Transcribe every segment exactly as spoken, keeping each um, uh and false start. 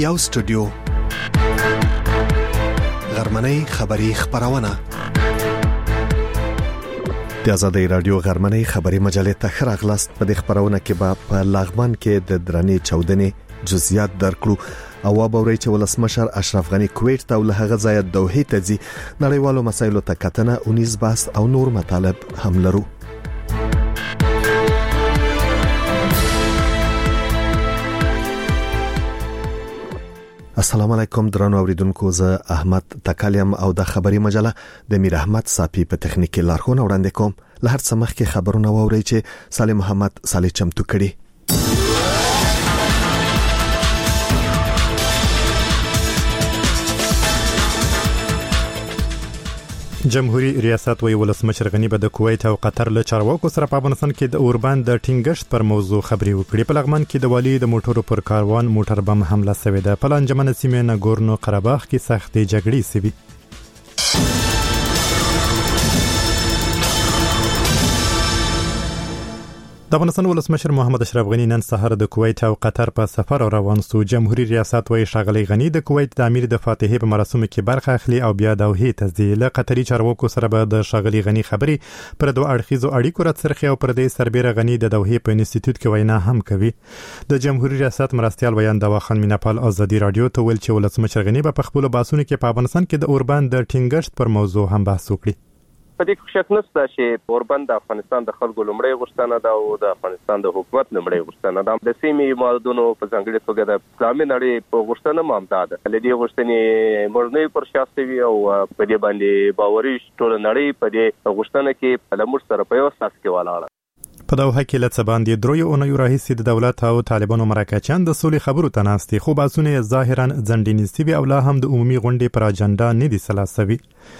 یو سټوډیو غرمنۍ خبری خبرونه د آزادۍ رادیو غرمنۍ خبری مجلې ته خراغلاست. په دې خبرونه کې به په لغمان کې د درنې چودنې جزئیات درکړو او وبوري چې ولسمشر اشرف غنی کویت ته له هغه ځای دوحې ته ځي. نړیوالو مسایلو ته کتنه اونیز باس او نور مطالب هم لرو. السلام علیکم درنو اوریدونکو، زه احمد تکالیم او د خبري مجله د میر احمد صافی په تخنیکی لارښوونه وړاندې کوم. لهر څه مخکې خبرونه ووري چې سالم محمد صالح چمتو کړي. جمهوریت ریاست وی ولسمشر غنی به د کویت او قطر له چارواکو سره په افغانستان کې د اوربان د ټینګښت پر موضوع خبري وکړي. په لغمان کې د والی د موټرو پر کاروان موټر بم حمله شوې ده. په لنجمن سیمه ناګورنو قرهباغ کې سختې جګړې شوې. د افغانستان ولسمشر محمد اشرف غنی نن سهار د کویت او قطر په سفر روان سو. جمهوریت ریاست وی ښاغلی غنی د کویت د امیر د فاتحې په مراسمو کې برخه اخلي او بیا دوحې ته ځي. له قطري چارواکو سره به د ښاغلی غنی خبري پر دوه اړخیزو اړیکو راڅرخي او پر دې سربېره غنی د دوحې په انسټیټیوټ کې وینا هم کوي. د جمهوریت ریاست مرستيال ویان دواخان میناپال آزادي رادیو ته ویل چې ولسمشر غنی به په خپل باسونو کې په افغانستان کې د اوربان د ټینګښت پر موضوع هم بحث وکړي. په دې کې شک نشته چې اوربان د افغانستان د خلکو لومړی غوښتنه ده او د افغانستان د حکومت لومړی غوښتنه ده. د سیمې مادونو په ځانګړي توګه د اسلامي نړۍ په غوښتنه مامده ده. لدې غوښتنې مرنۍ پر شاستوي او په دې باندې باوري ټول نړۍ په دې غوښتنه کې لمر سره په یو اساس کې ولاړه. په دوحه کې لڅ باندې دروي اونۍ راهیسې د دولت او طالبانو مرکچان د سولې خبرو تناستي، خو باسونه ظاهرا ځنډینستي او لا هم د عمومي غونډې پر اجنډا نه دي سلاسوي.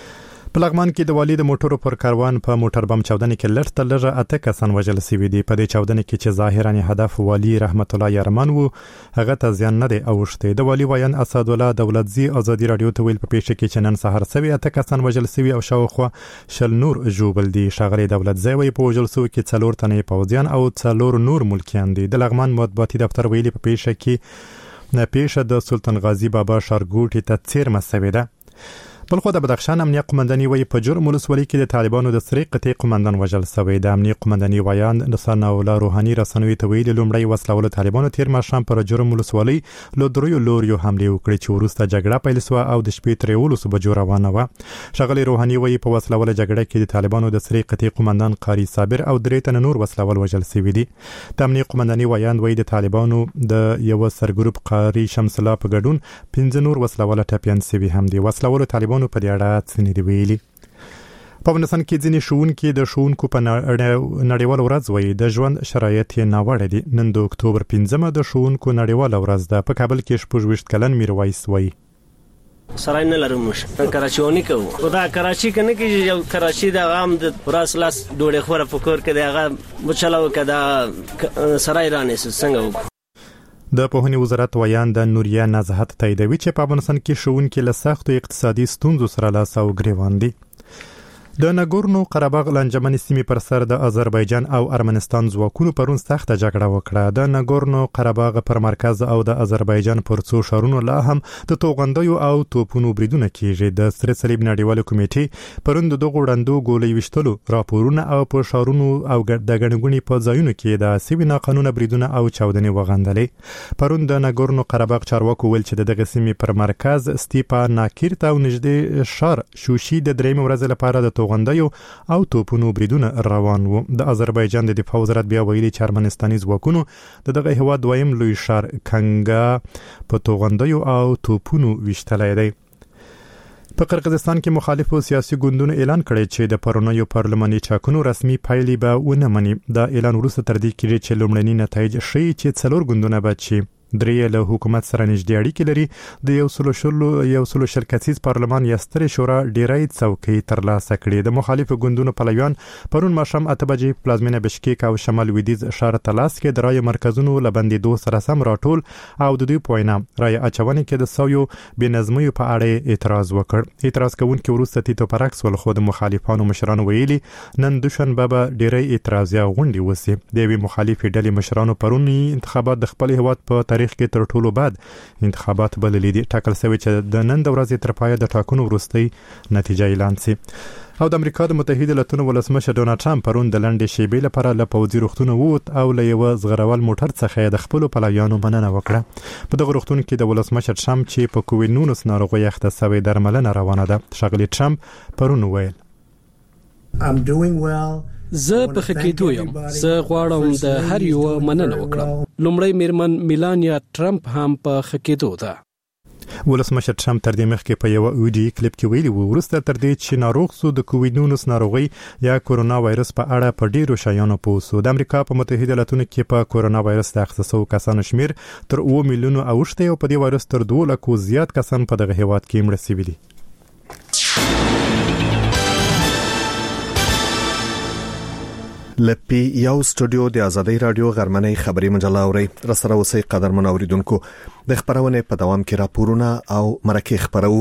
په لغمان کې د والی د موټرو پر کاروان په موټر بم چودنې کې لږ تر لږه اته کسان وژل شوي دي. په دې چودنې کې چې ظاهرا هدف والی رحمت الله یارمان وو، هغه ته زیان نه دی اوښتی. د والی ویان اسد الله دولتزی آزادي رادیو ته ویل په پیښه کې چې نن سهار سوي اته کسان وژل شوي او شاوخوا شل نور ژوبل دي. ښاغلی دولتزی وی په وژل شوو کې څلور تنه پوځیان او څلور نور ملکیان دي. د لغمان مطبوعاتي دفتر ویلي په پیښه کې نه پیښه د سلطان غازی بابا ښارګوټي ته څیرمه شوې ده. بل خو د بدخشان امنیه قومنداني وی په جرم ولسوالۍ کې د طالبانو د سری قطعي قومندان وژل شوی. د امنیه قومنداني ویان د ثنا الله روحاني رسنوي ته ویلي لومړی وسلوال طالبانو تیر ماښام پر جرم ولسوالۍ له دریو لوریو حمله وکړه چې وروسته جګړه پیل شوه او د شپې تر یولسو بجو روانه وه. ښاغلی روحاني وی په وسلوال جګړه کې د طالبانو د سری قطعي قومندان قاری صابر او درې تنه نور وسلوال وژل شوي دي. د امنیه قومنداني ویان وی د طالبانو د یو سرګروپ قاری شمس الله په ګډون پنځه نور وسلوال ټاپیان شوي هم دي. وسلوال طالبانو په دې اړه څه نه دی ویلي. په افغانستان کې ځینې ښوونکي د ښوونکو په نړیوال ورځ وایي د ژوند شرایط یې ناوړه دي. نن د اکتوبر پنځمه د ښوونکو نړیواله ورځ ده. په کابل کې شپږ ویشت کلن میرویس وایي سرای نه لرم کراچیونی کوو خدا کراچی کنه کې یو کراچی د عام د پراس لاس ډوړې خوره فکر کړي هغه مچلاو کدا سرای رانه څنګه وکړو. د پوهنې وزارت ویان د نوریا نزهت تاییدوي چې په افغانستان کې ښوونکي له سختو اقتصادي ستونزو سره لاس او ګریوان دي. د ناګورنو قرهباغ لنجمن سیمې پر سر د آذربایجان او ارمنستان ځواکونو پرون سخته جګړه وکړه. د ناګورنو قرهباغ پر مرکز او د آذربایجان پر څو ښارونو لا هم د توغندیو او توپونو بریدونه کیږي. د سره صلیب نړیواله کمیټې پرون د دغو وړاندو ګولۍ وشتلو راپورونه او په ښارونو او د ګڼګونې په ځایونو کې د سوي ناقانونه بریدونه او چاودنې وغندلې. پرون د ناګورنو قرهباغ چارواکو ویل چې دغه سیمې پر مرکز ستیپا ناکیرت او نږدې ښار شوشي د درېمې ورځې لپاره د توغندیو او توپونو بریدونه روان وو. د آذربایجان د دفاع وزارت بیا ویلي چې ارمنستاني ځواکونو د دغه هیواد دویم لوی ښار کنګا په توغندیو او توپونو ویشتلی دی. په قرقیزستان کې مخالفو سیاسي ګوندونو اعلان کړی چې د پرونیو پارلماني چاکنو رسمي پایلې به ونه مني. دا اعلان وروسته تر دې کېږي چې لومړني نتایج ښیي چې څلور ګوندونه به چې درې له حکومت سره نږدې اړیکې لري د یو سلو شلو یو سلو شل کسیز پارلمان یا سترې شورا ډیری څوکۍ ترلاسه کړې. د مخالفو ګوندونو پلویان پرون ماښام اته بجې پلازمینه بشکیک او شمال لویدیځ ښار تلاس کې د رایې مرکزونو له بندېدو سره سم راټول او د دوی په وینا رایې اچونې کې د سویو بې نظمیو په اړه اعتراض وکړ. اعتراض کوونکي وروسته تیتو پرعکس ول خو د مخالفانو مشرانو ویلي نن دوشنبه به ډیری اعتراضي غونډې وسي. د یوې مخالفې ډلې مشرانو پرونی انتخابات د خپل هیواد په تاریخ تاریخ کې تر ټولو بد انتخابات بللي دي. ټاکل شوی چې د نن د ورځې تر پایه د ټاکنو وروستۍ نتیجه اعلان شي. او د امریکا د متحده ایالاتونو ولسمشر ډونالد ټرمپ پرون د لنډې شیبې لپاره له پوځي روغتون ووت او له یو زغرول موټر څخه د خپل پلویانو مننه وکړه. په دغه روغتون کې د ولسمشر ټرمپ چې په کووډ نولس ناروغي اخته شوی درملنه روانه ده. ښاغلي ټرمپ پرون وویل I'm doing well. زه په خکېدو یم. زه غواړم د هر یو مننه وکړم. لومړی میرمن میلانیا ټرمپ هم په خکېدو ده. ولسمشر ټرمپ تر دې مخکې په یو ویډیو کلیپ کې ویلي وو وروسته تر دې چې ناروغ سو د کووډ نولس ناروغي یا کورونا وایرس په اړه په ډیرو شایانو پوسو. د امریکا په متحده ایالاتونو کې په کورونا وایرس د اخته شوو کسانو شمیر تر اوه میلیونو اوښته او په دې وایرس تر دوه لکو زیات کسان په دغه هیواد کې مړه شوي دي. لپی یو سټوډیو د آزادۍ رادیو غرمنۍ خبري مجله اوري. رسره اوسئ قدرمن اوریدونکو. د خبرونه په دوام کې راپورونه او مرکه خبرو.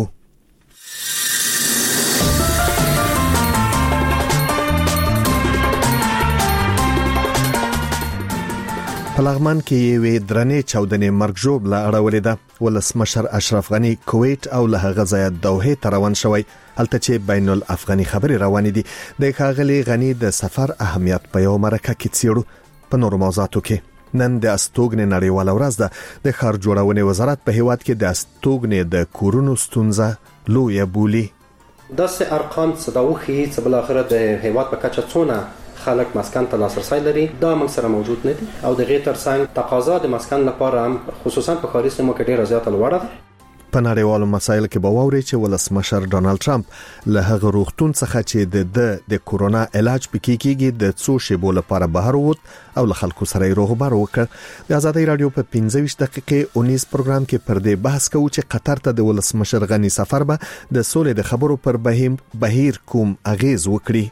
په لغمان کې یوې درنې چاودنې مرګ ژوب لا اړولې ده. ولسمشر اشرف غنی کویت او له هغه ځای دوحه ته روان شوی. هلته چې بین الافغاني خبري روانې دي. د ښاغلي غنی د سفر اهمیت په یو مرکه کې څیړو. په نورو موضوعاتو کې نن د استوګنې نړیواله ورځ ده. د ښار جوړونې وزارت په هیواد کې د استوګنې د کورونو ستونزه لویه بولي. داسې ارقام څه دا وخی چې بل اخر د هیواد په کچه څونه خلک مسکن ته لاسرسی لري دا موږ سره موجود نه دي او د غیر ترڅنګ تقاضا د مسکن لپاره هم خصوصا په ښاري سیمو کې ډیره زیاته لوړه ده. په نړیوالو مسایلو کې به واوري چې ولسمشر ډونالد ټرمپ له هغه روغتون څخه چې د د کورونا علاج پکې کېږي د څو شیبو لپاره بهر ووت او له خلکو سره یې روغبر وکړ. د آزادۍ رادیو په پنځه ویشت دقیقې اونیز پروګرام کې پر دې بحث کوو چې قطر ته د ولسمشر غنی سفر به د سولې د خبرو پر بهیم بهیر کوم اغیز وکړي.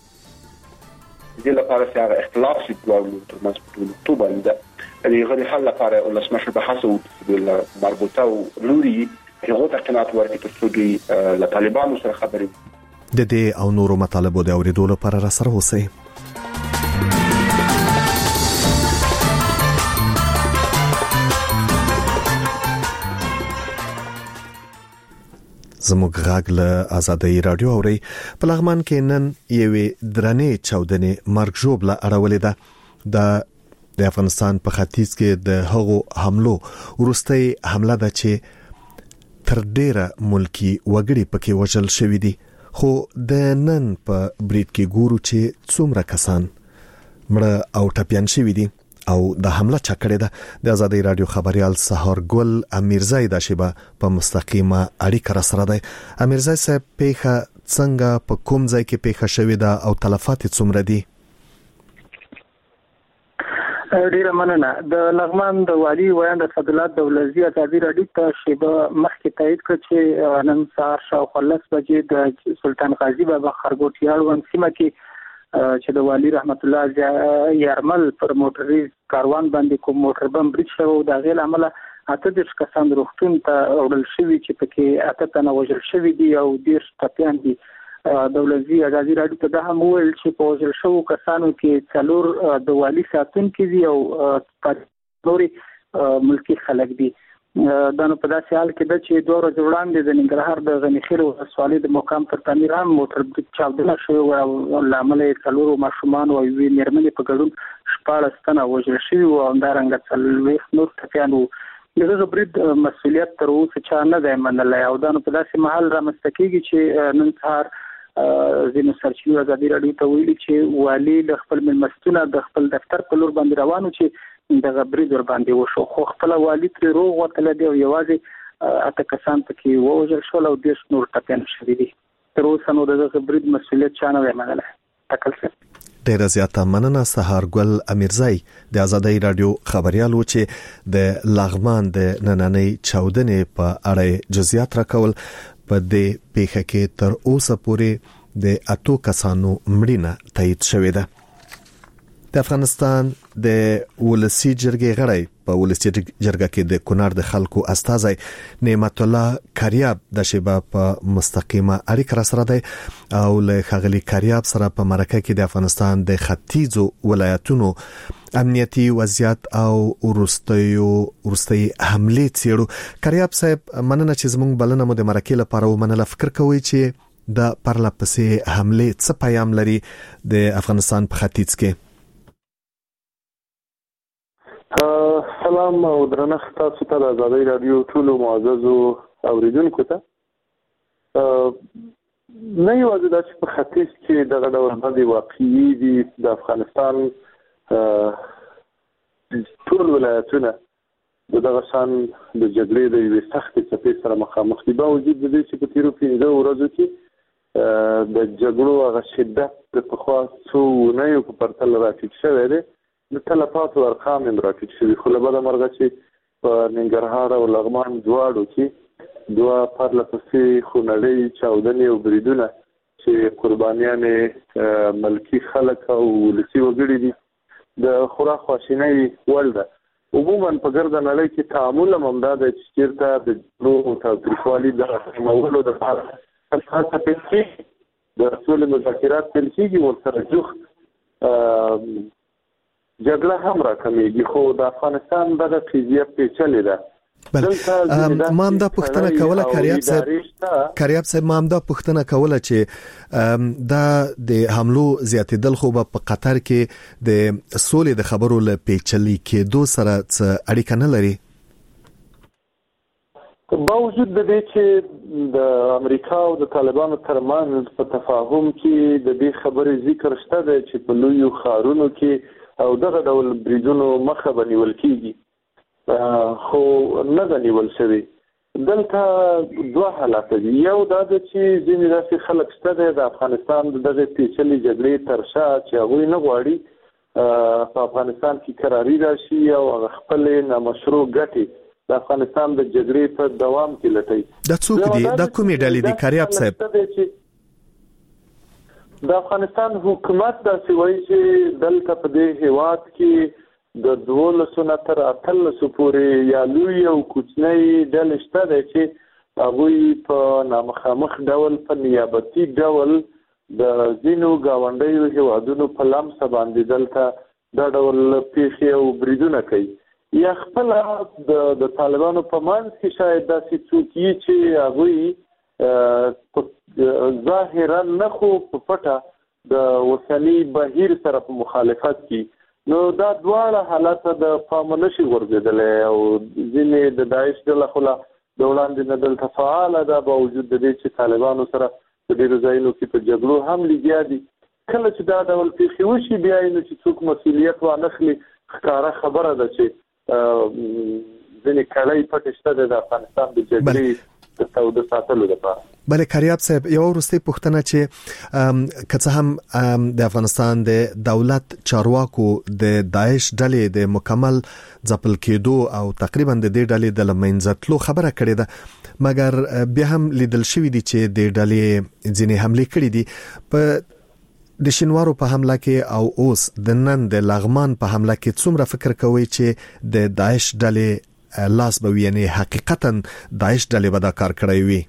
د لپاره چې هغه اختلاف شي په ترمنځ په ټولو تو باندې د غوړي حل لپاره ولسمشر به حسو د مربوطه لوري هغه ته قناعت ورکړي چې دوی له طالبانو سره خبرې. د دې او نورو مطالبو د اوریدلو لپاره را سره اوسئ. زموږ غاګ له آزادۍ رادیو اوري. په لغمان کې نن یوې درنې چاودنې مرګ ژوب لا اړولې ده. د د افغانستان په ختیځ کې د هغو حملو وروستۍ حمله ده چې تر ډیره ملکی وګړي پکې وژل شوې دي. خو د نن په بریټ کې ګورو چې څومره کسان مړه او ټپيان شوي دي او د حمله چا کړې ده. د آزادۍ رادیو خبريال سهار ګل امیرزای د شیبه په مستقیمه اړیکه را سره ده. امیرزای صاحب پیښه څنګه په کوم ځای کې پیښه شوې ده او تلفات څومره دي؟ ډیره مننه. د لغمان د والی ویاند فضلات دولزی آزادۍ رادیو ته شیبه مخکې تایید کړ چې نن سهار شاوخوا لس بجې د سلطان غازی بابا خرګوټیاړ ون سیمه کې چې د والی رحمت الله یارمل پر موټریز کاروان باندې کوم موټر بم بریټ شو. د غیل عمله اته د کسان روغتون ته وړل شوی چې پکې اته تنه وژل شوی دي او ډیر ټپيان دي. دولزی آزادۍ رادیو ته دا هم ویل چې په وژل شو کسانو کې څلور د والی ساتونکي دي او نوري ملکی خلک دي. دا نو په داسې حال کې د چې دوه ورځې وړاندې د ننګرهار د غنیخیل ولسوالۍ د مقام پر تعمیر هم موټر چاودنه شوې او له امله یې څلورو ماشومان او یوې مېرمنې په ګډون شپاړس تنه وژل شوي وو او همدارنګه څلوېښت نور ټپیان وو. د دغه برید مسؤلیت تر اوسه چا نه دی منلی او دا نو په داسې مهال رامنځته کېږي چې نن سهار ځینو سرچینو آزادۍ رادیو ته ویلي چې والي له خپل مېلمستونه د خپل دفتر په لور باندې روانو چې دغه برید ور باندې وشو. خو خپل والي تر روغ وتل دی او یوازې اته کسان پکې ووژل شول او ډېر نور ټپيان شوي دي. تر اوسه نو دغه برید مسؤلیت چا نه دی منلی. ټاکل شوی. ډیره زیاته مننه سهار ګل امیرزای د آزادۍ رادیو خبريالو چې د لغمان د نننۍ چاودنې په اړه جزئیات راکول. په دې پیښه کې تر اوسه پورې د اتو کسانو مړینه تایید شوې ده. د افغانستان د ولسی جرګې غړی په ولسی جرګه کې د کونړ د خلکو استازي نعمت الله کریاب د شیبه په مستقیمه اړیکه سره دی او له خغلی کریاب سره په مرکه کې د افغانستان د ختیځو ولایتونو امنیتي وضعیت او ورستیو ورستي حمله چیرو. کریاب صاحب مننه چې زموږ بلنه مو د مرکه لپاره ومنله. فکر کوي چې د پرله پسې حمله څه پیغام لري د افغانستان په ختیځ کې؟ سلام او درنښت تاسو ته د آزادۍ رادیو ټولو معززو اوریدونکو ته. نه یوازې دا چې په ختیځ کې دغه ډول باندې واقعي دي د افغانستان ټول ولایتونه دغه شان د جګړې د یوې سختې څپې سره مخامخ دي. باوجود د دې چې په تیرو پنځه ورځو کې د جګړو هغه شدت د پخوا څو اونیو په پرتله راټیټ شوی دی. د تلفاتو ارقام هم راټیټ شوي، خو له بده مرغه چې په ننګرهار او لغمان دواړو کې دوه پرله پسې خونړۍ چاودنې او بریدونه چې قربانیان ملکي خلک او ولسي وګړي دي د خورا خواشینۍ وړ ده. عموما په ګرده نړۍ کې تعامل هم همدا دی چې چېرته د جګړو او تاوتریخوالي د ختمولو دپاره هڅه پیل کېږي، د سولې مذاکرات پیل کېږي، ورسره جوخت جګړه هم راکمېږي. خو د افغانستان دغه قضیه پیچلې ده. بله ما هم دا پوښتنه کوله کریاب صاحب کریاب صاحب ما هم دا پوښتنه کوله چې دا د حملو زیاتېدل خو په قطر کې د سولې د خبرو له پیچلي کېدو سره څه اړیکه نه لري؟ باوجود د دې چې د امریکا او د طالبانو ترمنځ په تفاهم کې د دې خبرې ذکر شته دی چې په لویو ښارونو کې او دغه ډول بریدونو مخه به نیول کېږي، خو نه ده نیول شوې. دلته دوه حالات دي. یو دا ده چې ځینې داسې خلک شته دی د افغانستان د دغې پیچلې جګړې تر شا چې هغوی نه غواړي په افغانستان کې کراري راشي او هغه خپلې نامشروع ګټې د افغانستان د جګړې په دوام کې لټوي. دا څوک دي؟ دا کومې ډلې دي کریاب صاحب؟ د افغانستان حکومت داسې وایي چې دلته په دې هیواد کې د دولسو نه تر اتلسو پورې یا لوی او کوچنۍ ډلې شته دی چې هغوی په نامخامخ ډول په نیابتي ډول د ځینو ګاونډیو هیوادونو په لمسه باندې دلته دا ډول پیښې او بریدونه کوي. یا خپل د طالبانو په منځ کې شاید داسې څوک وي چې هغوی ظاهرا نه خو په پټه د اوسني بهیر سره په مخالفت کې، نو دا دواړه حالت د پامه نشي غورځېدلی او ځینې د داعش ډله خو لا د وړاندې نه دلته فعاله ده، باوجود د دې چې طالبانو سره په ډېرو ځایونو کې په جګړو هم لګیا دي. کله چې دا ډول پیښې وشي بیا یې نو چې څوک مسؤلیت وانخلي ښکاره خبره ده چې ځینې کړۍ پټې شته د افغانستان د جګړې د تاوده ساتلو لپاره. بله کریاب صاحب یو وروستۍ پوښتنه چې که څه هم د افغانستان د دولت چارواکو د داعش ډلې د مکمل ځپل کېدو او تقریبا د دې ډلې د له منځه تلو خبره کړې ده، مګر بیا هم لیدل شوي دي چې د ډلې ځینې حملې کړې دي. په د شینوارو په حمله کې او اوس د نن د لغمان په حمله کې څومره فکر کوي چې د داعش ډلې لاس به وي، یعنی حقیقتا داعش ډلې به دا کار کړی وي؟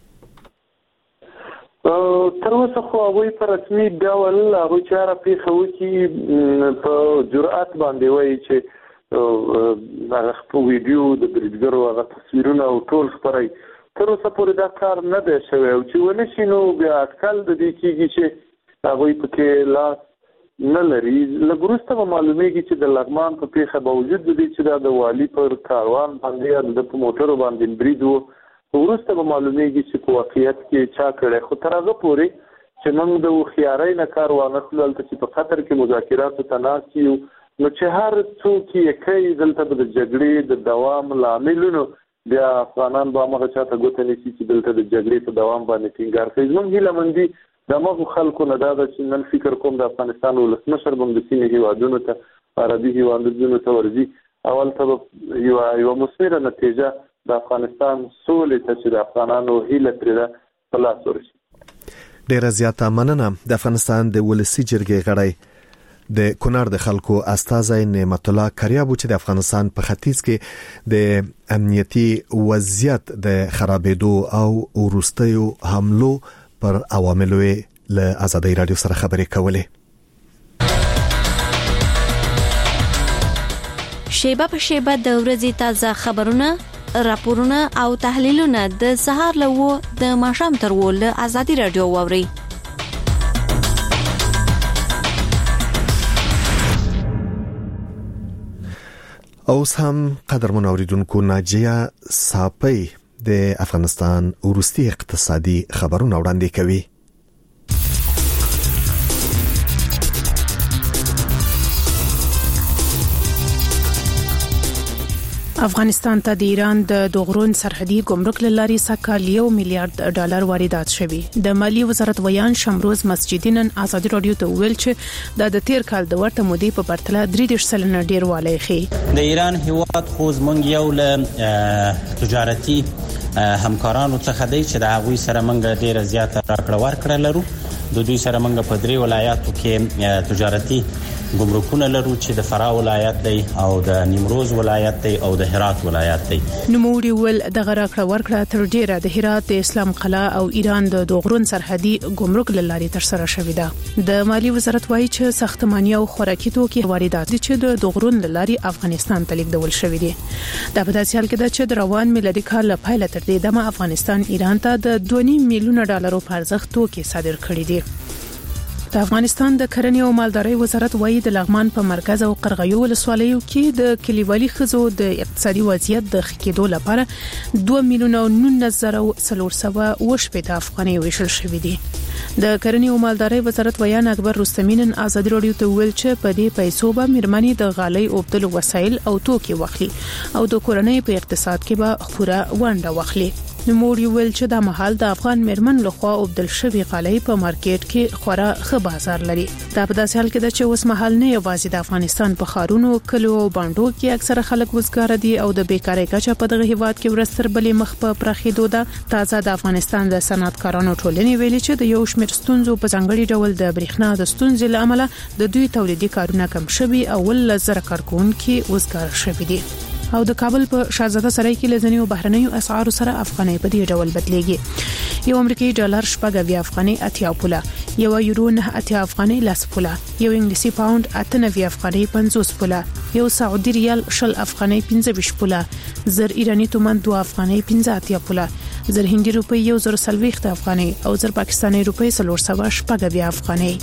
تر اوسه خو هغوی په رسمي ډول هغوی چې هره پیښه وکړي په جرأت باندې وایي چې هغه خپل ویډیو د بریدګرو هغه تصویرونه او ټول خپروي. تر اوسه پورې دا کار نه دی شوی او چې ونه شي نو بیا اټکل د دې کېږي چې هغوی پکې لاس نه لري. لږ وروسته به معلومیږي چې د لغمان په پیښه باوجود د دې چې دا د والي پر کاروان باندې د په موټرو باندې برید و، وروسته به معلومیږي چې په واقعیت کې چا کړی. خو تر هغه پورې چې موږ د هوښیارۍ نه کار وانخلو هلته چې په قطر کې مذاکراتو ته ناست یو، نو چې هر څوک یې کوي دلته به د جګړې د دوام لاملونو بیا افغانان به همغه چاته ګوته نیسي چې دلته د جګړې په دوام باندې ټینګار کوي. زموږ هیله مندي د همغو خلکو نه دا ده چې نن فکر کوم د افغانستان ولسمشر به هم د سیمې هیوادونو ته عربي هیوادونو ته ورځي او هلته به یوه یوه مثمره نتیجه د افغانستان سولې ته چې د افغانانو هیله ترې ده په لاس ورشي. ډیره زیاته مننه. د افغانستان د ولسي جرګې غړی د کونړ د خلکو استازی نعمت الله کریابو چې د افغانستان په ختیځ کې د امنیتي وضعیت د خرابېدو او وروستیو حملو پر عواملو له آزادۍ رادیو سره خبرې کولې. شیبه په شیبه د ورځې تازه خبرونه، راپورونه او تحلیلونه د سهار له و د ماښام تر و له آزادۍ رادیو واوري. اوس هم قدرمن اوریدونکو، ناجیه صافی د افغانستان وروستي اقتصادي خبرونه وړاندې کوي. افغانستان ته د ایران د دوغرون سرحدي ګمرک لاري سکهال یو میلیارډ ډالر واردات شوی. د مالی وزارت ویان شمروز مسجدینن آزادي رادیو ته ویل چې د تیر کال د ورته مودې په پرتله درې سلنه ډیر والی خي. د ایران هیواد خو زمونږ یو له تجارتي همکارانو څخه دی چې د هغوی سره موږ ډیره زیاته راکړه ورکړه لرو. د دوی سره موږ په درې ولایاتو کې تجارتي ګمرکونه لرو چې د فراه ولایت دی او د نیمروز ولایت دی او د هرات ولایت دی. نوموړي ول د غراکړه ورکړه تر ډیره د هرات د اسلام قلعه او ایران د دوغرون سرحدي ګمرک لاري تر سره شوې ده. د مالی وزارت وایي چې ساختماني او خوراکي توکي واردات چې د دوغرون لاري افغانستان ته لیږدول شوې دي. دا په داسې حال کې ده چې د روان میلادي کال له پیل تر دې دمه افغانستان ایران ته د دوه نیم میلیونه ډالرو په ارزښت توکي صادر کړي دي. د افغانستان د کرنې او مالدارۍ وزارت وایي د لغمان په مرکز او قرغیو ولسوالیو کې د کلیوالي خزو د اقتصادي وضعیت د ښه کېدو لپاره دوه میلیونه او نولس زره څلور سوه اووه شپېته افغانۍ ویشل شوې دي. د کرنې او مالدارۍ وزارت ویان اکبر رستمین آزادي رادیو ته ویل چې په دې پیسو به مېرمنې د غالۍ اوبدلو وسایل او توکي واخلي او د کورنۍ په اقتصاد کې به خورا ونډه واخلي. نوموړي ویل چې د مهال د افغان مېرمن لخوا اوبدل شوی غالۍ په مارکیټ کې خورا ښه بازار لري. دا په داسې حال کې ده چې اوس مهال نه یوازې د افغانستان په ښارونو، کلیو او بانډو کې اکثره خلک وزګار دي او د بیکارۍ کچه په دغه هیواد کې ورستر بلې مخ په پراخېدو ده. تازه د افغانستان د صنعتکارانو ټولنې ویلي چې د یو شمېر ستونزو په ځانګړي ډول د برېښنا د ستونزې له امله د دوی تولیدي کارونه کم شوي او ول زر کارکونکي وزګار شوي دي. او د کابل په شاهزاده سرای کې لزنیو بهرنیو اسعارو سره افغانۍ په دې ډول بدلېږي. یو امریکایي ډالر شپږ اویا افغانۍ اتیا پوله، یو یورو نه اتیا افغانۍ لاس پوله، یو انګلیسي پاوند اته نوي افغانۍ پنځوس پوله، یو سعودي ریال شل افغانۍ پنځه ویشت پوله، زر ایرانی تومان دوه افغانۍ پنځه اتیا پوله، زر هندي روپۍ یو زر څلوېښت افغانۍ او زر پاکستاني روپۍ څلور سوه شپږ اویا افغانۍ.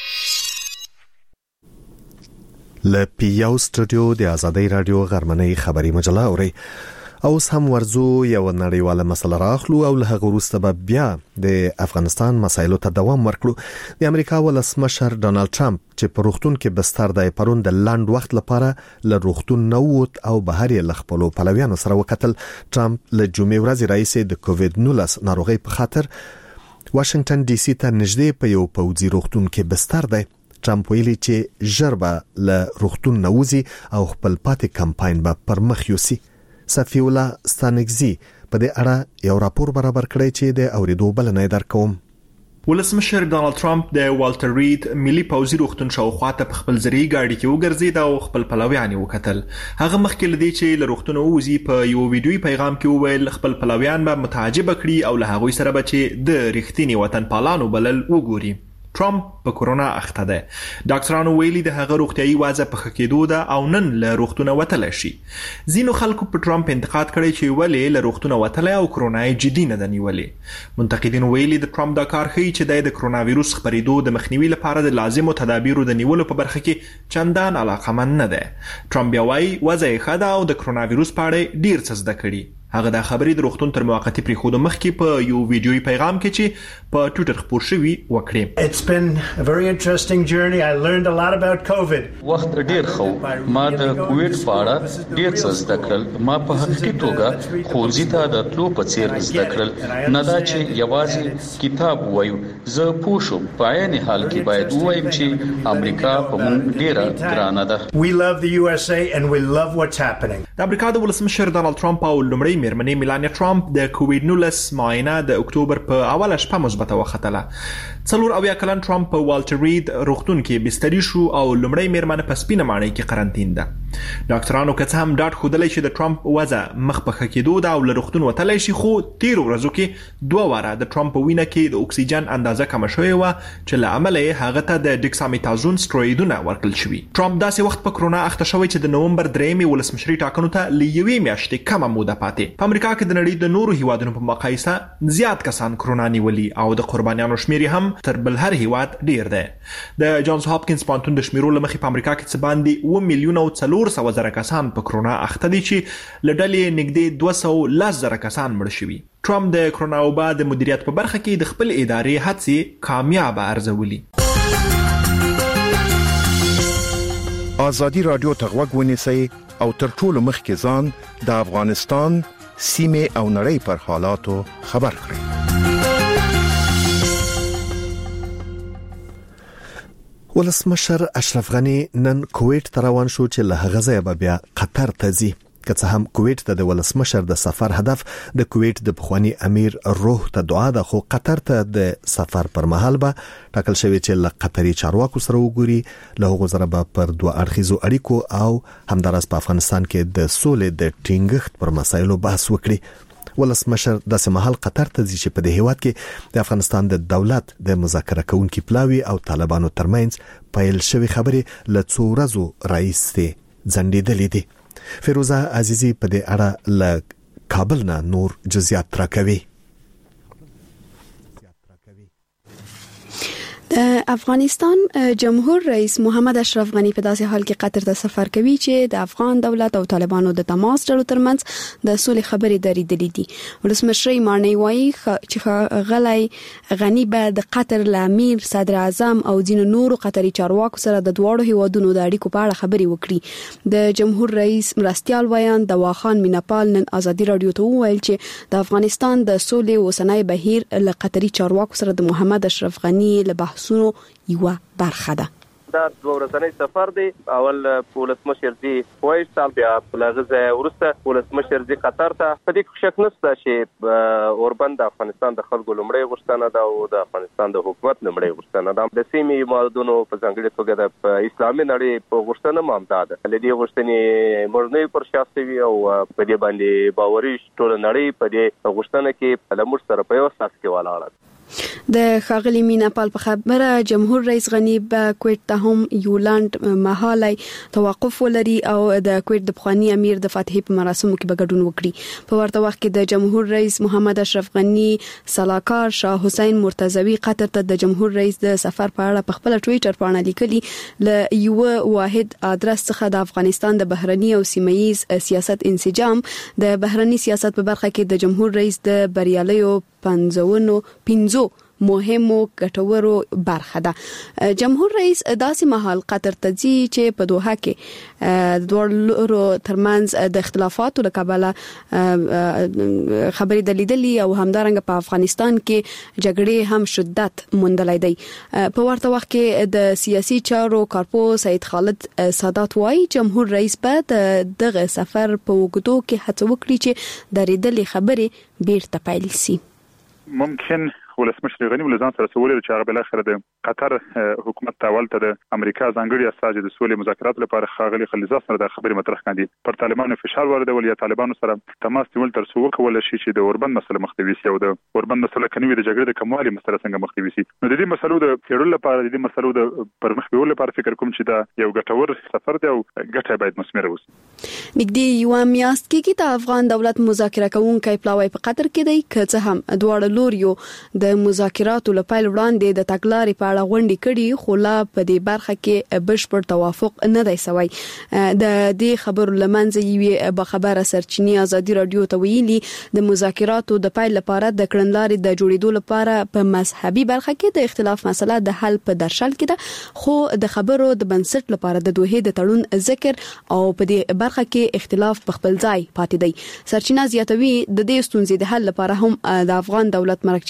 له پیاو سټوډیو د آزادۍ رادیو غرمنۍ خبري مجله اوري. اوس هم ورزو یو نړیواله مسله راخلو او له هغه وروسته به بیا د افغانستان مسایلو ته دوام ورکړو. د امریکا ولسمشر ډانلډ ټرمپ چې په روغتون کې بستر دی پرون د لاند وخت لپاره له روغتون نووت او بهر یې لخپلو پلویانو سره وکتل. ټرمپ له جمعې ورځې راهیسې د کووید نولس ناروغۍ په خاطر واشنگټن ډي سي ته نږدې په یو پوځي روغتون کې بستر دی. ټرمپ ویلي چې ژربه له روغتون نووزي او خپل پاتې کمپاین به پر مخ یوسي. صفی الله ستانګزي په دې اړه یو راپور برابر کړی چې د اوریدو بلنه درکوم. ولسمشر ډانلډ ټرمپ د والټر ریډ ملي پوځي روغتون شاوخوا ته په خپل زری گاډي کې وګرځید او خپل پلویان وکتل. هغه مخکې لدی چې له روغتون ووزي په یو ویډیوي پیغام کې وویل خپل پلویان به متعجب کړي او له هغوی سره به چې د رښتینی وطن پالانو بلل وګوري. ټرمپ په کورونا اخته ده. ډاکټرانو ویلي د هغه روغتيایي وضع په ښه کېدو ده او نن له روغتونه وتلی شي. ځینو خلکو په ټرمپ انتقاد کړی چې ولې له روغتونه وتلی او کورونا یې جدي نه ده نیولې. منتقدین ویلي د ټرمپ دا کار ښیي چې د کرونا وایروس خپرېدو د مخنیوي لپاره د لازمو تدابیرو د نیولو په برخه کې چندان علاقمند نه ده. ټرمپ بیا وایي وضع یې ښه ده او د کرونا وایروس په اړه ډیر څه زده کړي. هغه د خبرې د روغتون تر موقتی پریښودو مخکې په یو ویډیوي پیغام کې چې په ټوئیټر خپور شوی وکړي. It's been a very interesting journey. I learned a lot about COVID. وخت ډیر خو ما د کووید په اړه ډیر څه زده کړل. ما په حقیقي توګه ښوونځي ته د تلو په څیر زده کړل. نه دا چې یوازې کتاب وایو. زه پوه شوم په عین حال کې باید ووایم چې امریکا په موږ ډیره ګرانه ده. We love the U S A and we love what's happening. د امریکا د ولسمشر ډانلډ ټرمپ او لومړی میرمنې میلانیا ټرمپ د کووید نولس معاینه د اکتوبر په اوله شپه مثبته وختله. څلور اویا کلن ټرمپ په والټر ریډ روغتون کې بستري شو او لومړی میرمن په سپینه ماڼۍ کې قرنطین ده. ډاکټرانو که څه هم ډاډ ښودلی چې د ټرمپ وضع مخ په ښه کېدو ده او له روغتون وتلی شي، خو تیرو ورځو کې دوه واره د ټرمپ په وینه کې د اکسیجن اندازه کمه شوې وه چې له امله یې هغه ته د ډیکسامیتازون سټرویډونه ورکړل شوي. ټرمپ داسې وخت په کرونا اخته شوی چې د نومبر درېیمې ولسمشري ټاکنو ته له یوې میاشتې کمه موده پاتې. په امریکا کې د نړۍ د نورو هیوادونو په مقایسه زیات کسان کرونا نیولي او د قربانیانو شمیر هم تر بل هر هیواد ډیر دی. د جانز هاپکینز پوهنتون د شمیرو له مخې په امریکا کې څه باندې اوه میلیونه او څلور سوه زره کسان په کرونا اخته دي چې له ډلې نږدې دوه سوه او لس زره کسان مړه شوي. ټرمپ د کرونا وبا د مدیریت په برخه کې د خپل ادارې هڅې کامیابه ارزولي. آزادی رادیو ته غوږ ونیسئ او تر ټولو مخکې ځان د افغانستان سیمې او نړۍ پر حالاتو خبر کړئ. ولسمشر اشرف غنی نن کویت ته روان شو چې له هغه ځایه به بیا قطر ته ځي. که څه هم کویت ته د ولسمشر د سفر هدف د کویت د پخوانی امیر روح ته دعا ده، خو قطر ته د سفر پر مهال به ټاکل شوی چې له قطري چارواکو سره وګوري، له هغو سره به پر دوه اړخیزو اړیکو او همداراز په افغانستان کې د سولې د ټینګښت پر مسایلو بحث وکړي. ولسمشر داسې مهال قطر ته ځي چې په دې هیواد کې د افغانستان د دولت د مذاکره کوونکي پلاوي او طالبانو ترمنځ پیل شوی خبرې له څو ورځو راهیسې ځنډېدلې دي. فیروزه عزیزی په دې اړه له کابل نه نور جزئیات راکوي. افغانستان جمهور رئیس محمد اشرف غنی په داسې حال کې قطر ته سفر کوي چې د افغان دولت او طالبانو د تماس ډلو ترمنځ د سولې خبرې درېدلې دي. ولسمشر مانی وایي چې غلی غنی به د قطر له امیر، صدر اعظم او ځینو نورو قطري چارواکو سره د دواړو هیوادونو د اړیکو په اړه خبرې وکړي. د جمهور رئیس مرستیال ویان دواخان میناپال نن آزادی رادیو ته وویل چې د افغانستان د سولې اوسنۍ بهیر له قطري چارواکو سره د محمد اشرف غنی له سونو یو برخه ده. دا دوه ورځنی سفر دی. اول ولسمشر دی کویت ته، بیا لغزه ورسته ولسمشر دی قطر ته. په دې کې شک نشته چې اوربند د افغانستان د خلکو لومړی غوښتنه ده او د افغانستان د حکومت لومړی غوښتنه ده. د سیمې هیوادونو په ځانګړي توګه د اسلامي نړۍ په غوښتنه مامداده لدې غوښتنې مرنۍ پر شاسوي او په دې باندې باوري ټول نړۍ په دې غوښتنه کې له موږ سره په یو اساس کې ولاړه. د خاغلی میناپال په خبره جمهور رئیس غنی به کویت ته هم یولاند مهالي توقف ولري او د کویت د پخوانی امیر د فاتحې په مراسمو کې به ګډون وکړي. په ورته وخت کې د جمهور رئیس محمد اشرف غنی سلاکار شاه حسین مرتضوی قطر ته د جمهور رئیس د سفر په اړه په خپل ټوئیټر باندې لیکلي ل یو واحد ادرس څخه د افغانستان د بهرنی او سیمه‌یز سیاست انسجام د بهرنی سیاست په برخه کې د جمهور رئیس د بریالیو پنځونو پنځو مهمو ګټورو برخه ده. جمهور رئیس داسې مهال قطر ته ځي چې په دوحه کې د دوه ترمنځ د اختلافاتو له کبله خبرې دلیدلې او همدارنګه په افغانستان کې جګړې هم شدت موندلای دی. په ورته وخت کې د سیاسي چارو کارپو سید خالد سادات وايي جمهور رئیس به دغه سفر په وګړو کې هڅه وکړي چې د ریدلې خبرې بیرته پیل شي. ممکن ولسمشر غنی ولزان سره سوال چې هغه بل اخر د قطر حکومت تاول ته د امریکا ځانګړي استاذ د سولې مذاکرات لپاره خاغلی خلیزه سره د خبرې مطرح کړي پر طالبانو فشار واردول یا طالبانو سره تماس نیول تر څو کول شي چې د اوربند مسله مخنیوي شي او د اوربند مسله کني د جګړې د کموالي مسله څنګه مخنیوي شي. نو د دې مسلو د پیړل لپاره د دې مسلو د پر مخ بیول لپاره فکر کوم چې دا یو ګټور سفر دی او ګټه باید مثمره وي. نګدي یو میاشت کې د افغان دولت مذاکره کوونکي پلاوی په قطر کې دی که څه هم دواړه لوريو د مذاکراتو لپاره وړاندې د تګلارې په اړه غونډې کړي خو لا په دې برخه کې بشپړ توافق نه دی شوی. د دې خبرو لمنځه یوې به خبره سرچینی آزادی رادیو ته ویلي د مذاکراتو د پایل لپاره د کړنلارې د جوړېدو لپاره په مذهبي برخه کې د اختلاف مسله د حل په درشل کې ده خو د خبرو د بنسټ لپاره د دوه د تړون ذکر او په دې برخه کې اختلاف په خپل ځای پاتې دی. سرچینه زیاتوي د دې ستونزې د حل لپاره هم د افغان دولت مرکزی پلاوی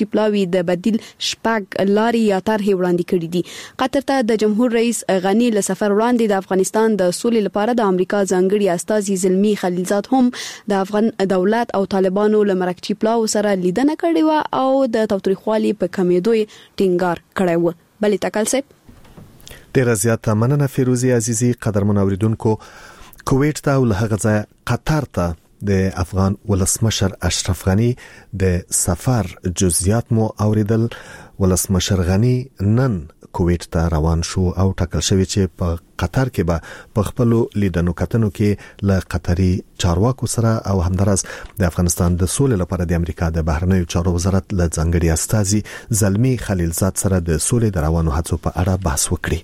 د بدیل شپږ لارې یا طرحې وړاندې کړې دي. قطر ته د جمهور رئیس غنی له سفر وړاندې د افغانستان د سولې لپاره د امریکا ځانګړي استازي زلمی خلیلزاد هم د افغان دولت او طالبانو له مرکچی پلاو سره لیدنه کړې و او د تاوتریخوالي په کمیدو ټینګار کړی و. بلې تکل صاحب ډیره زیاته مننه فیروزی عزیزی. قدرمن اوریدونکو، کویت ته او له هغه ځای قطر ته د افغان ولسمشر اشرف غنی د سفر جزئیات مو اوریدل. ولسمشر غنی نن کویت ته روان شو او ټاکل شوی چې په قطر کې به په خپل لیدنو کتنو کې له قطري چارواکو سره او همدارس د افغانستان د سولې لپاره د امریکا د بهرنیو چارو وزارت له ځانګړي استازي زلمی خلیلزاد سره د سولې د روانو هڅو په اړه بحث وکړي.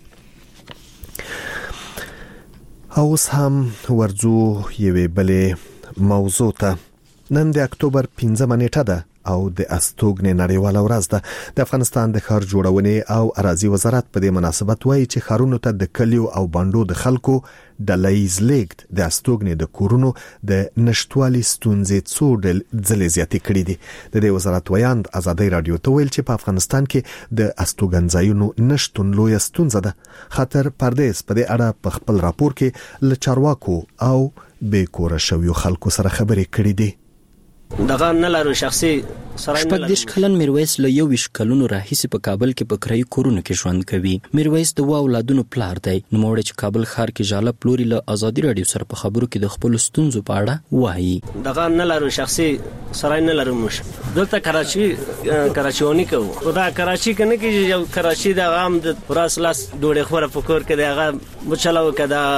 اوس هم ورځو یوې بلې موضوع ته. نن د اکتوبر پنځمه نیټه ده او د استوګنې نړیواله ورځ ده. د افغانستان د ښار جوړونې او اراضي وزارت په دې مناسبت وایي چې ښارونو ته د کلیو او بانډو د خلکو ډلهییز لیږد د استوګنې د کورونو د نشټوالي ستونزې څو ځلې زیاتې کړې دي. د دې وزارت ویاند ازادي رادیو ته ویل چې په افغانستان کې د استوګنځایونو نشټون لویه ستونزه ده. خاطر پردیس په دې اړه په خپل راپور کې له چارواکو او بې کوره شویو خلکو سره خبرې کړې دي. دغه نه لرو شخصي سره شپږ دیش کلن میرویس له یو ویش کلونو راهیسې په کابل کې په کرایي کورونو کې ژوند کوي. میرویس د واو اولادونو پلار دی. نو موږ چې کابل ښار کې جاله پلوري له ازادي رادیو سره په خبرو کې د خپل ستونزو په اړه وایي. دغه نه لرو شخصي سره نه لرو موږ دلته کراچي کراچيونی کوو. دا کراچي کنه کې یو کراچي د عام د پراس لاس ډوړې خوره فکر کې هغه مچلاو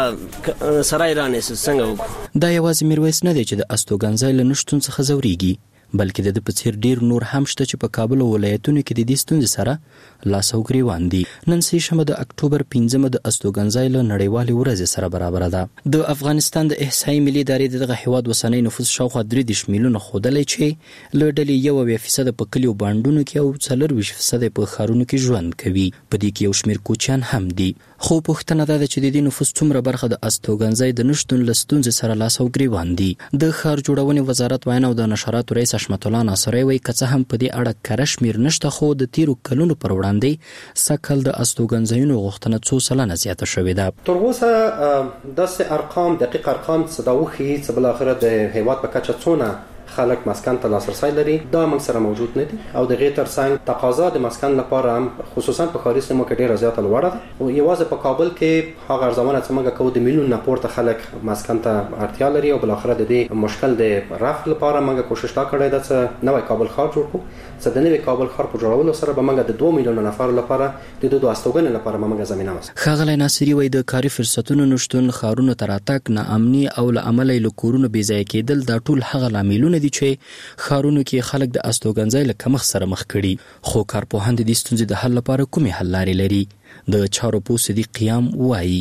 کده سره ایران څنګه. دا یوازې میرویس نه دی چې د استوګنځای له نشټون څخه زوريږي، بلکې د په څیر ډیر نور هم شته چې په کابل او ولایتونو کې د دې ستونزې سره لاس او ګریوان دي. نن سه شنبه د اکتوبر پنځمه د استوګنځای له نړیوالې ورځې سره برابر ده. د افغانستان د احصایي ملي ادارې دغه هیواد وسنۍ نفوس شاوخوا درې دېرش میلیونه ښودلی چې له ډلې یو اویا فیصده په کلیو بانډونو کې او څلرویشت فیصده په ښارونو کې ژوند کوي. په دې کې یو شمېر کوچیان هم دي. خو پوښتنه ده چې د دې نفوس څومره برخه د استوګنځای د نشټون له ستونزې سره لاس او ګریوان دي. د ښار جوړونې وزارت وینا او د نشراتو رئیس حشمت الله ناصری وایي که څه هم په دې اړه کره شمېر نشته، خو د تیرو کلونو پر وړاندې سږ د استوګنځایونو غوښتنه څو سلنه زیاته شوې ده. تر اوسه داسې ارقام دقیق ارقام څه دا وښیي چې بالاخره د هیواد په کچه څونه خلک مسکن ته لاسرسی لري. دا موږ سره موجود نه دي او د غیر ترڅنګ تقاضا د مسکن لپاره هم خصوصا په ښاري سیمو کې ډیره زیاته لوړه ده. او یوازې په کابل کې هغه ارزونه چې موږ کوو د میلیون نه پورته خلک مسکن ته اړتیا لري او بالاخره د دې مشکل د رفع لپاره موږ کوشش تا کړې ده چې نوې کابل ښار جوړ کړو. چې د نوې کابل ښار په جوړولو سره به موږ د دوه میلیون نفر لپاره د دوه استوګنې لپاره موږ زمينه وسه. ښاغلی ناصری وایي د کاري فرصتونو نشټون، ښارونو ته راتګ ناامني او له امله له کورونو بې ځایه کېدل دا ټول هغه لاملونه دي چې ښارونو کې خلک د استوګنځای له کمښت سره مخ کړي. خو کارپوهان د دې ستونزې د حل لپاره کومې حل لارې لري؟ د چارو پو صدیق قیام وایي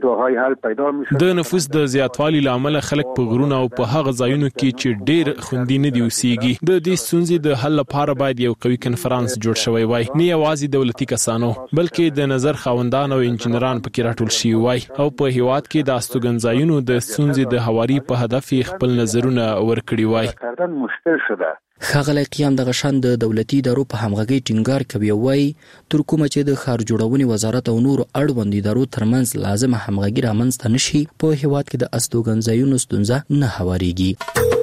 د نفوس د زیاتوالي لامل خلک په غرونو او په هغه ځایونو کې چې ډیر خوندي نه دی اوسېږي. د دې ستونزې د حل لپاره باید یو قوي کنفرانس جوړ شوی وای، نه یوازې دولتي کسانو بلکې د نظر خاوندان او انجنیران پکې راټول شي وای او په هیواد کې د استوګنځایونو د ستونزې د هواري په هدف خپل نظرونه ورکړي وای. مشکل شوه. ښاغلی قیام دغه شان د دولتي ادارو په همغږۍ ټینګار کوي او وایي تر کومه چې د ښار جوړونې وزارت او نورو اړوندو ادارو ترمنځ لازمه همغږي رامنځته نه شي، په هیواد کې د استوګنځایونو ستونزه نه هوارېږي.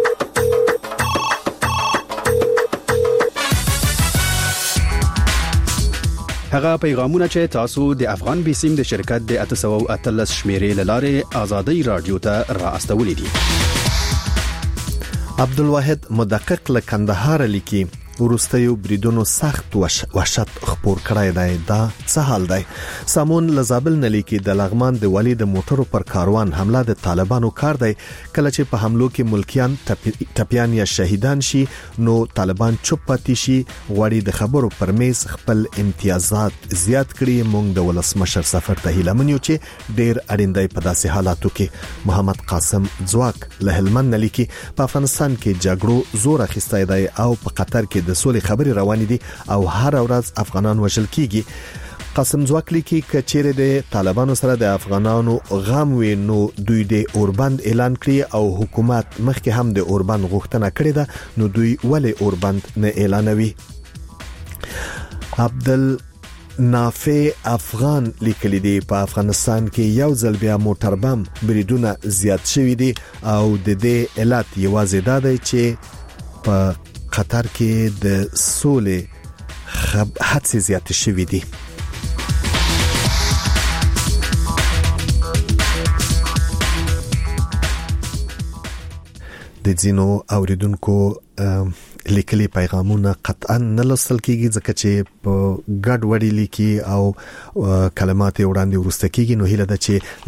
هغه پیغامونه چې تاسو د افغان بیسیم د شرکت د اته سوه او اتلس شمیرې له لارې آزادۍ رادیو ته را استولې دي. عبدالواحد مدقق له کندهار لیکي ورستیو بریدونو سخت وحشت خپور کړای دی. دا څه حال دی؟ سامون لزابل نه لیکي د لغمان د ولی د موټرو پر کاروان حمله د طالبانو کار دی. کله چې په حملو کې ملکیان ټپیان یا شهیدان شي نو طالبان چوپ پاتې شي، غواړي د خبرو پر میز خپل امتیازات زیات کړي. موږ د ولسمشر سفر ته هیله منو چې ډیر اړین دی په داسې حالاتو کې. محمد قاسم ځواک له هلمند نه لیکي په افغانستان کې جګړو زور اخیستی دی او په قطر کې د سولې خبرې روانې دي او هر ورځ افغانان وژل کیږي. قاسم ځواک لیکي کچېره د طالبانو سره د افغانانو غم وي نو دوی د اوربند اعلان کړي او حکومت مخکې هم د اوربند غوښتنه کړې ده، نو دوی ولې اوربند نه اعلانوي؟ عبدل نافع افغان لیکلی دی په افغانستان کې یو ځل بیا موټر بم بریدونه زیات شوي دي او د دې علت یوازې دا دی چې په قطر کې د سولې حادثې زیات شوي دي. د ځینو اوریدونکو لیکلي پیغامونه قطعا نه لوستل کیږي ځکه چې په ګډ وډی لیکي او کلمات وړاندې ورسته کیږي. نو هیله ده چې